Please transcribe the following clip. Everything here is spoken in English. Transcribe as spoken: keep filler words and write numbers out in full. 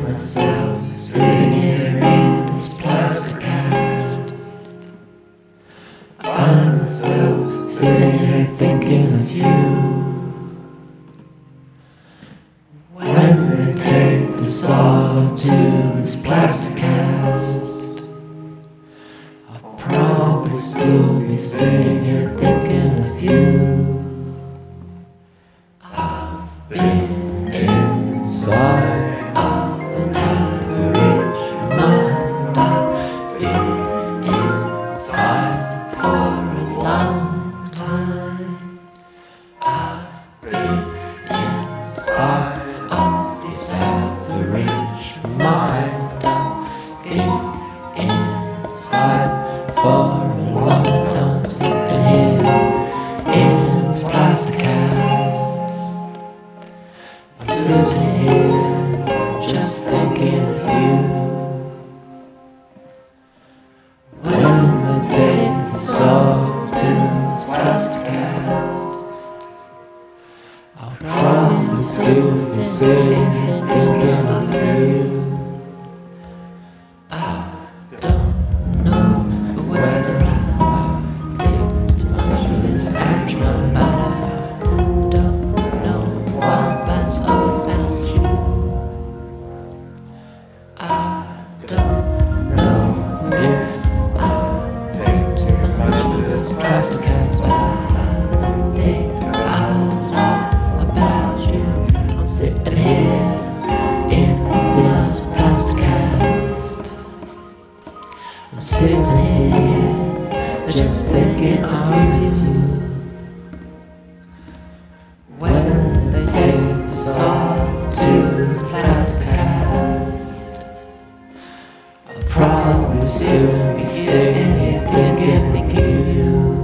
find myself sitting here in this plastic cast. I find myself sitting here thinking of you. When they take the saw to this plastic cast, I'll probably still be sitting here thinking of you. I've been inside of an average mind. I've been inside for a long time. I've been inside of this average mind. I've been inside for a long time, sitting here in this plastic cast. I'm sitting here just thinking of you. When they take the saw to this plastic cast, I'll probably still be sitting here thinking of you. I don't know whether I think too much of this average mind, but I don't know why that's always about you. I don't know if I think too much of this plastic cast, but I think I love about you. I'm sitting here in this plastic cast. I'm sitting here just thinking of you. When they take the saw to this plastic cast, I'll probably still be sitting here thinking, thinking of you.